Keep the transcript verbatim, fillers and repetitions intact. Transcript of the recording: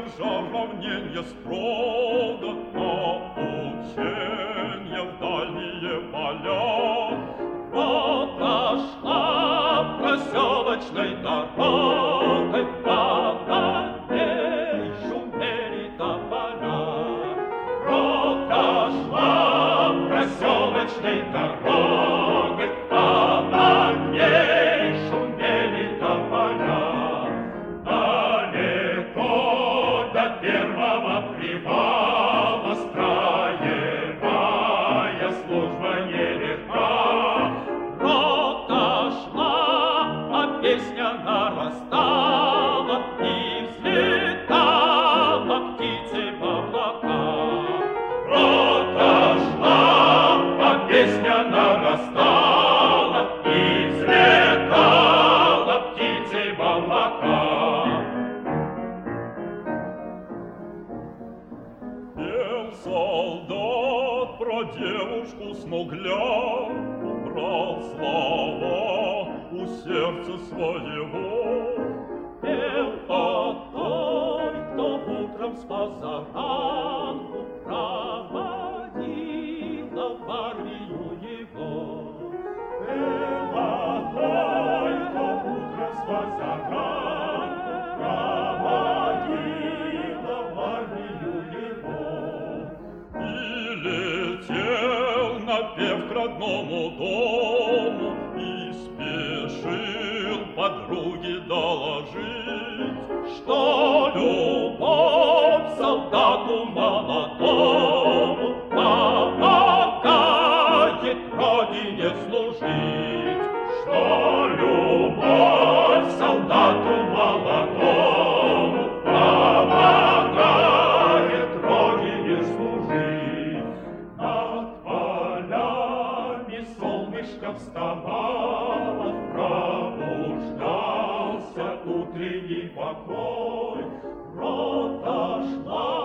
держа равненье строго, на ученье в дальние поля. Рота шла проселочной дорогой, по ней шумели тополя. Рота шла проселочной дорогой, по ней шумели тополя. Далеко до первого привала строевая служба нелегка. Рота шла, а песня нарастала, и взлетала птицей в облака. Рота шла, а песня нарастала, и взлетала птицей в облака. Пел солдат про девушку смугля, брал слова у сердца своего. Пел о той, кто утром с позаранку проводила в армию его. Пел о той, кто утром с позаранку проводила в армию его. И летел напев к родному дому, и спешил подруге доложить, что любовь солдату молодому помогает родине служить. Что любовь солдату молодому помогает родине служить. Над полями солнышко вставало, пробуждался утренний покой. Рота шла